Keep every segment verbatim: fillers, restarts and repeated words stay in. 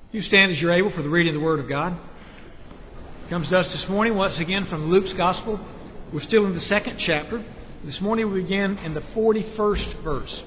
You stand as you're able for the reading of the Word of God. It comes to us this morning once again from Luke's Gospel. We're still in the second chapter. This morning we begin in the forty-first verse.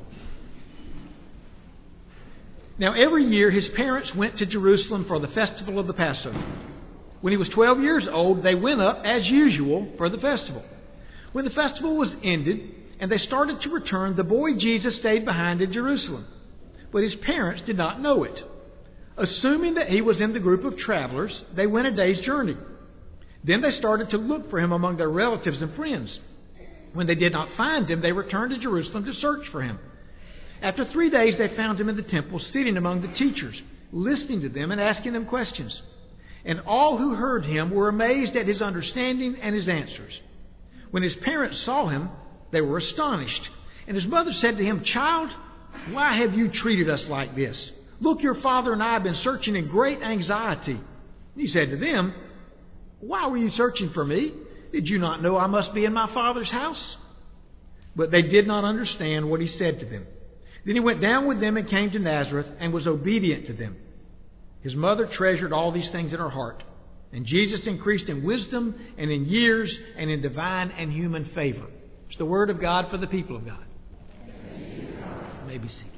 Now every year his parents went to Jerusalem for the festival of the Passover. When he was twelve years old, they went up as usual for the festival. When the festival was ended and they started to return, the boy Jesus stayed behind in Jerusalem. But his parents did not know it. Assuming that he was in the group of travelers, they went a day's journey. Then they started to look for him among their relatives and friends. When they did not find him, they returned to Jerusalem to search for him. After three days, they found him in the temple, sitting among the teachers, listening to them and asking them questions. And all who heard him were amazed at his understanding and his answers. When his parents saw him, they were astonished. And his mother said to him, "Child, why have you treated us like this? Look, your father and I have been searching in great anxiety." He said to them, "Why were you searching for me? Did you not know I must be in my father's house?" But they did not understand what he said to them. Then he went down with them and came to Nazareth and was obedient to them. His mother treasured all these things in her heart. And Jesus increased in wisdom and in years and in divine and human favor. It's the word of God for the people of God. You may be seated.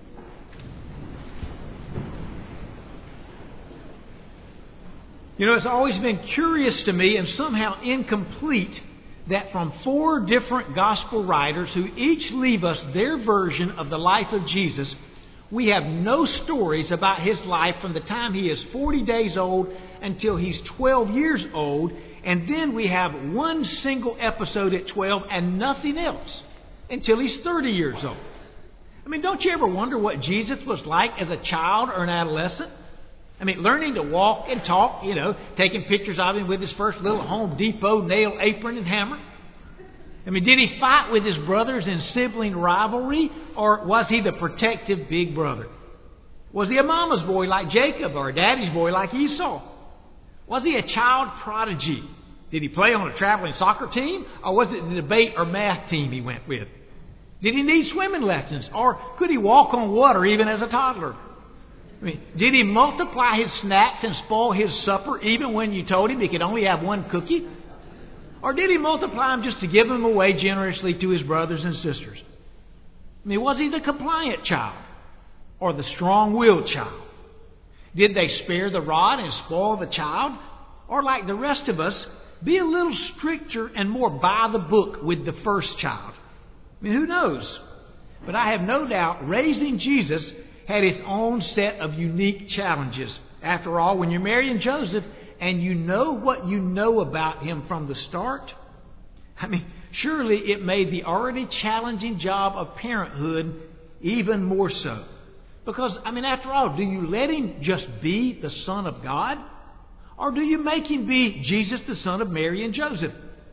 You know, it's always been curious to me and somehow incomplete that from four different gospel writers who each leave us their version of the life of Jesus, we have no stories about his life from the time he is forty days old until he's twelve years old, and then we have one single episode at twelve and nothing else until he's thirty years old. I mean, don't you ever wonder what Jesus was like as a child or an adolescent? I mean, learning to walk and talk, you know, taking pictures of him with his first little Home Depot nail apron and hammer. I mean, did he fight with his brothers in sibling rivalry, or was he the protective big brother? Was he a mama's boy like Jacob or a daddy's boy like Esau? Was he a child prodigy? Did he play on a traveling soccer team, or was it the debate or math team he went with? Did he need swimming lessons, or could he walk on water even as a toddler? I mean, did he multiply his snacks and spoil his supper even when you told him he could only have one cookie? Or did he multiply them just to give them away generously to his brothers and sisters? I mean, was he the compliant child or the strong-willed child? Did they spare the rod and spoil the child? Or like the rest of us, be a little stricter and more by the book with the first child? I mean, who knows? But I have no doubt raising Jesus had its own set of unique challenges. After all, when you're marrying Joseph and you know what you know about him from the start, I mean, surely it made the already challenging job of parenthood even more so. Because, I mean, after all, do you let him just be the Son of God? Or do you make him be Jesus, the son of Mary and Joseph?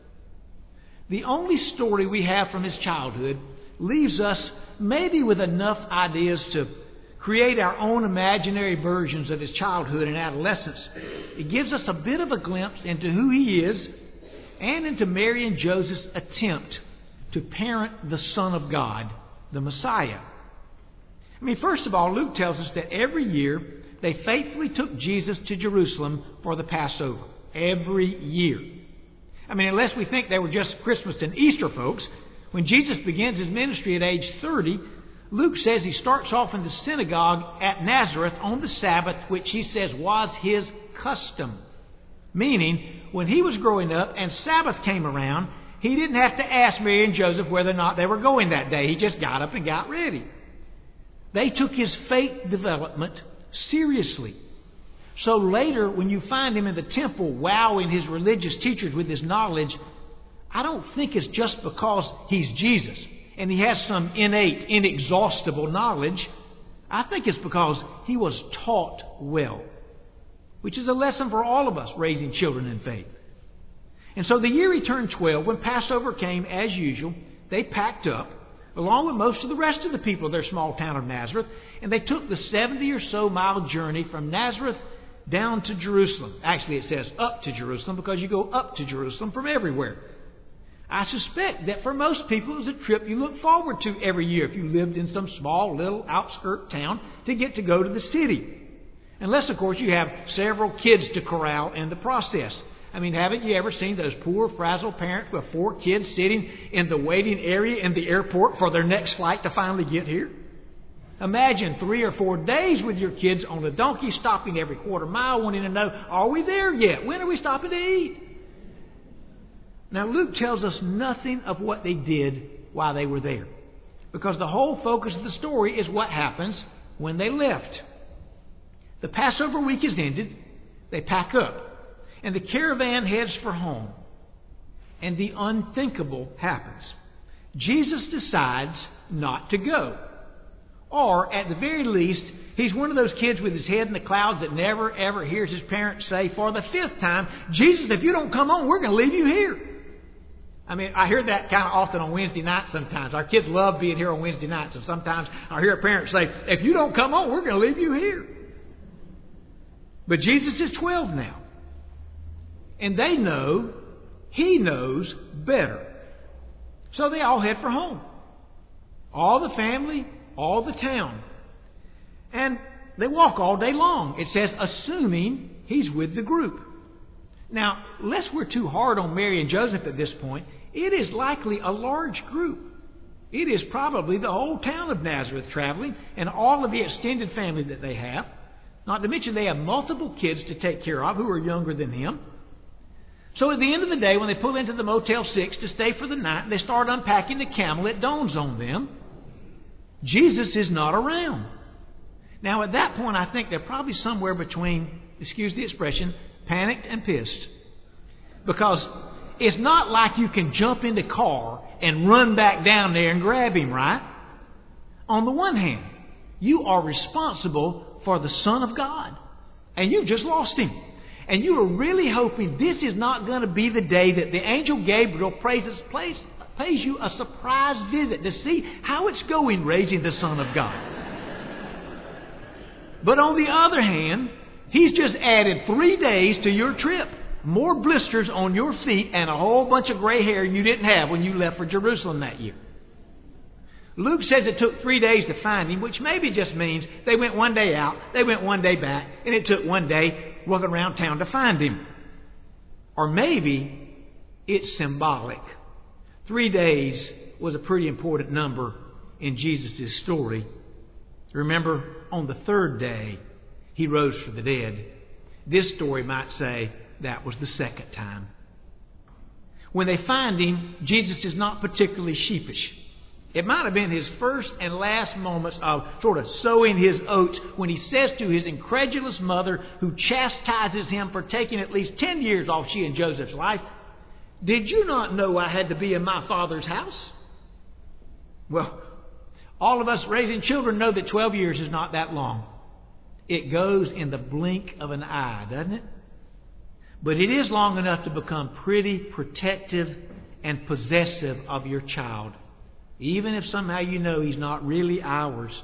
The only story we have from his childhood leaves us maybe with enough ideas to create our own imaginary versions of his childhood and adolescence. It gives us a bit of a glimpse into who he is and into Mary and Joseph's attempt to parent the Son of God, the Messiah. I mean, first of all, Luke tells us that every year they faithfully took Jesus to Jerusalem for the Passover. Every year. I mean, unless we think they were just Christmas and Easter folks, when Jesus begins his ministry at age thirty, Luke says he starts off in the synagogue at Nazareth on the Sabbath, which he says was his custom. Meaning, when he was growing up and Sabbath came around, he didn't have to ask Mary and Joseph whether or not they were going that day. He just got up and got ready. They took his faith development seriously. So later, when you find him in the temple wowing his religious teachers with his knowledge, I don't think it's just because he's Jesus and he has some innate, inexhaustible knowledge. I think it's because he was taught well, which is a lesson for all of us raising children in faith. And so the year he turned twelve, when Passover came, as usual, they packed up, along with most of the rest of the people of their small town of Nazareth, and they took the seventy or so mile journey from Nazareth down to Jerusalem. Actually, it says up to Jerusalem because you go up to Jerusalem from everywhere. I suspect that for most people it was a trip you look forward to every year if you lived in some small little outskirt town to get to go to the city. Unless, of course, you have several kids to corral in the process. I mean, haven't you ever seen those poor, frazzled parents with four kids sitting in the waiting area in the airport for their next flight to finally get here? Imagine three or four days with your kids on a donkey, stopping every quarter mile, wanting to know, are we there yet? When are we stopping to eat? Now, Luke tells us nothing of what they did while they were there, because the whole focus of the story is what happens when they left. The Passover week is ended. They pack up, and the caravan heads for home. And the unthinkable happens. Jesus decides not to go. Or, at the very least, he's one of those kids with his head in the clouds that never, ever hears his parents say for the fifth time, Jesus, if you don't come on, we're going to leave you here. I mean, I hear that kind of often on Wednesday nights sometimes. Our kids love being here on Wednesday nights. And sometimes I hear a parent say, if you don't come on, we're going to leave you here. But Jesus is twelve now. And they know, he knows better. So they all head for home. All the family, all the town. And they walk all day long. It says, assuming he's with the group. Now, lest we're too hard on Mary and Joseph at this point, it is likely a large group. It is probably the whole town of Nazareth traveling and all of the extended family that they have. Not to mention they have multiple kids to take care of who are younger than him. So at the end of the day, when they pull into the Motel six to stay for the night, they start unpacking the camel. It dawns on them, Jesus is not around. Now, at that point, I think they're probably somewhere between, excuse the expression, panicked and pissed. Because it's not like you can jump in the car and run back down there and grab him, right? On the one hand, you are responsible for the Son of God. And you've just lost him. And you are really hoping this is not going to be the day that the angel Gabriel praises, plays, pays you a surprise visit to see how it's going raising the Son of God. But on the other hand, he's just added three days to your trip. More blisters on your feet and a whole bunch of gray hair you didn't have when you left for Jerusalem that year. Luke says it took three days to find him, which maybe just means they went one day out, they went one day back, and it took one day walking around town to find him. Or maybe it's symbolic. Three days was a pretty important number in Jesus' story. Remember, on the third day, he rose from the dead. This story might say that was the second time. When they find him, Jesus is not particularly sheepish. It might have been his first and last moments of sort of sowing his oats when he says to his incredulous mother, who chastises him for taking at least ten years off she and Joseph's life, did you not know I had to be in my Father's house? Well, all of us raising children know that twelve years is not that long. It goes in the blink of an eye, doesn't it? But it is long enough to become pretty protective and possessive of your child, even if somehow you know he's not really ours.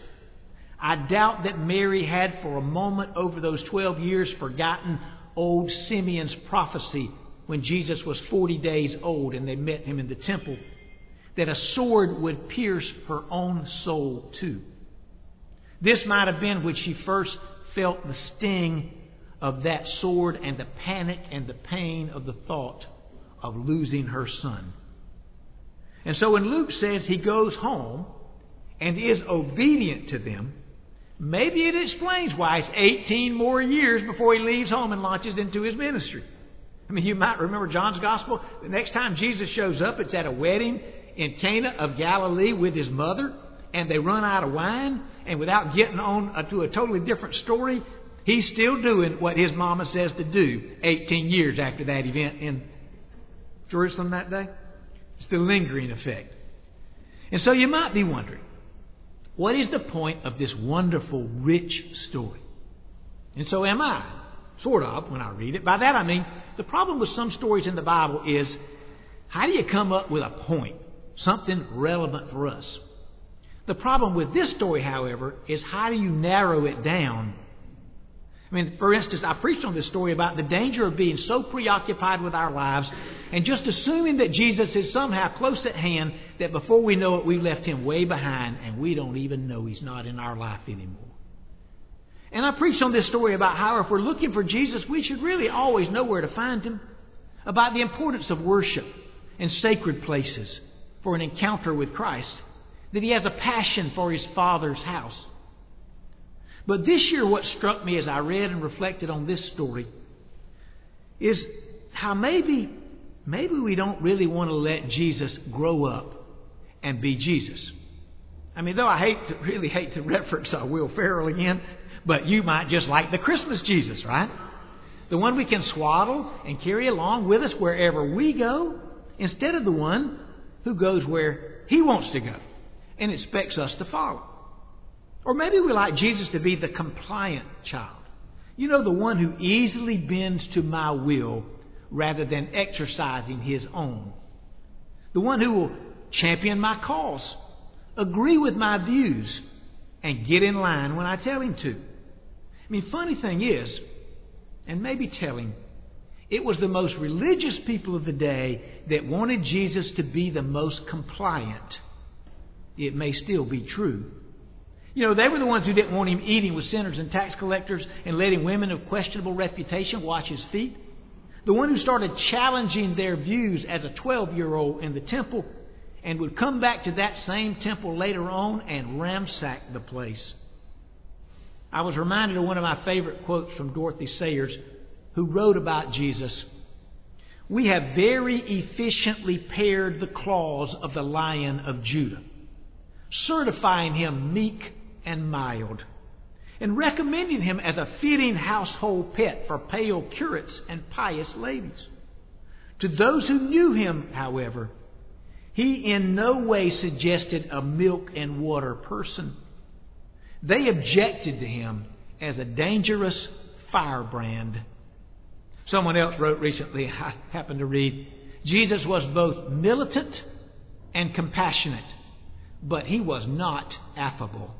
I doubt that Mary had for a moment over those twelve years forgotten old Simeon's prophecy when Jesus was forty days old and they met him in the temple, that a sword would pierce her own soul too. This might have been when she first felt the sting of that sword and the panic and the pain of the thought of losing her son. And so when Luke says he goes home and is obedient to them, maybe it explains why it's eighteen more years before he leaves home and launches into his ministry. I mean, you might remember John's Gospel. The next time Jesus shows up, it's at a wedding in Cana of Galilee with his mother, and they run out of wine. And without getting on to a totally different story, he's still doing what his mama says to do eighteen years after that event in Jerusalem that day. It's the lingering effect. And so you might be wondering, what is the point of this wonderful, rich story? And so am I, sort of, when I read it. By that I mean, the problem with some stories in the Bible is, how do you come up with a point, something relevant for us? The problem with this story, however, is how do you narrow it down? I mean, for instance, I preached on this story about the danger of being so preoccupied with our lives and just assuming that Jesus is somehow close at hand that before we know it, we've left him way behind and we don't even know he's not in our life anymore. And I preached on this story about how if we're looking for Jesus, we should really always know where to find Him. About the importance of worship and sacred places for an encounter with Christ. That He has a passion for His Father's house. But this year what struck me as I read and reflected on this story is how maybe, maybe we don't really want to let Jesus grow up and be Jesus. I mean, though I hate to, really hate to reference uh, Will Ferrell again, but you might just like the Christmas Jesus, right? The one we can swaddle and carry along with us wherever we go, instead of the one who goes where He wants to go and expects us to follow. Or maybe we like Jesus to be the compliant child. You know, the one who easily bends to my will rather than exercising his own. The one who will champion my cause, agree with my views, and get in line when I tell him to. I mean, funny thing is, and maybe telling, it was the most religious people of the day that wanted Jesus to be the most compliant. It may still be true. You know, they were the ones who didn't want Him eating with sinners and tax collectors and letting women of questionable reputation wash His feet. The one who started challenging their views as a twelve-year-old in the temple and would come back to that same temple later on and ransack the place. I was reminded of one of my favorite quotes from Dorothy Sayers, who wrote about Jesus. We have very efficiently pared the claws of the Lion of Judah, certifying Him meek and mild, and recommending Him as a fitting household pet for pale curates and pious ladies. To those who knew Him, however, He in no way suggested a milk and water person. They objected to Him as a dangerous firebrand. Someone else wrote recently, I happened to read, Jesus was both militant and compassionate, but He was not affable.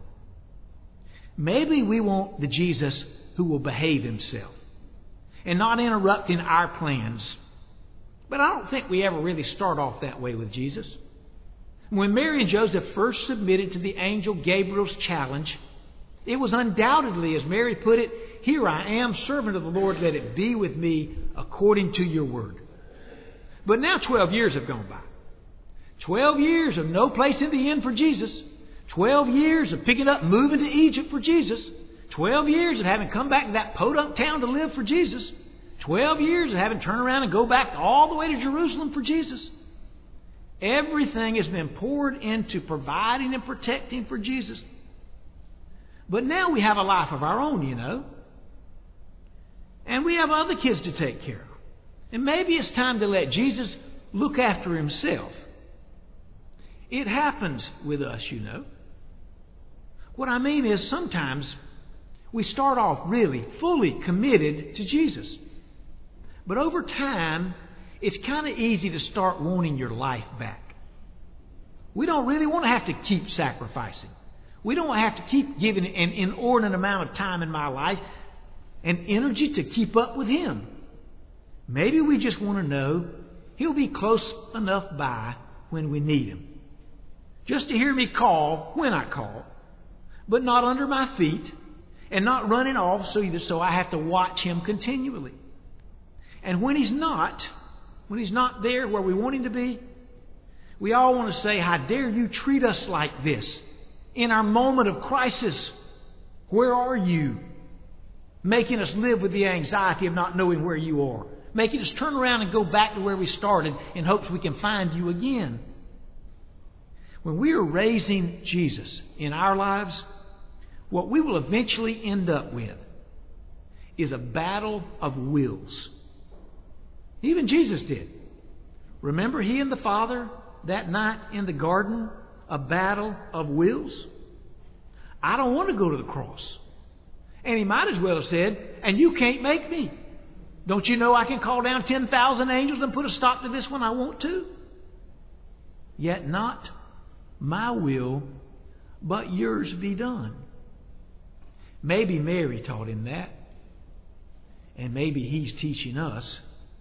Maybe we want the Jesus who will behave Himself and not interrupting our plans. But I don't think we ever really start off that way with Jesus. When Mary and Joseph first submitted to the angel Gabriel's challenge, it was undoubtedly, as Mary put it, "Here I am, servant of the Lord, let it be with me according to your word." But now twelve years have gone by. Twelve years of no place in the inn for Jesus. Twelve years of picking up and moving to Egypt for Jesus. Twelve years of having come back to that podunk town to live for Jesus. Twelve years of having turned around and go back all the way to Jerusalem for Jesus. Everything has been poured into providing and protecting for Jesus. But now we have a life of our own, you know. And we have other kids to take care of. And maybe it's time to let Jesus look after Himself. It happens with us, you know. What I mean is sometimes we start off really fully committed to Jesus. But over time, it's kind of easy to start wanting your life back. We don't really want to have to keep sacrificing. We don't have to keep giving an inordinate amount of time in my life and energy to keep up with Him. Maybe we just want to know He'll be close enough by when we need Him. Just to hear me call when I call, but not under my feet and not running off so either so I have to watch Him continually. And when He's not, when He's not there where we want Him to be, we all want to say, how dare you treat us like this? In our moment of crisis, where are you? Making us live with the anxiety of not knowing where you are. Making us turn around and go back to where we started in hopes we can find you again. When we are raising Jesus in our lives, what we will eventually end up with is a battle of wills. Even Jesus did. Remember He and the Father that night in the garden? A battle of wills. I don't want to go to the cross. And He might as well have said, and you can't make me. Don't you know I can call down ten thousand angels and put a stop to this when I want to? Yet not my will, but yours be done. Maybe Mary taught Him that. And maybe He's teaching us.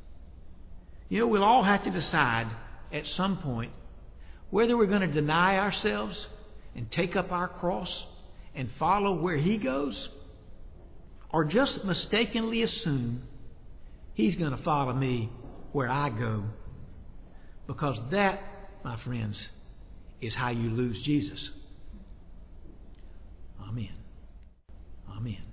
You know, we'll all have to decide at some point whether we're going to deny ourselves and take up our cross and follow where He goes, or just mistakenly assume He's going to follow me where I go. Because that, my friends, is how you lose Jesus. Amen. Amen.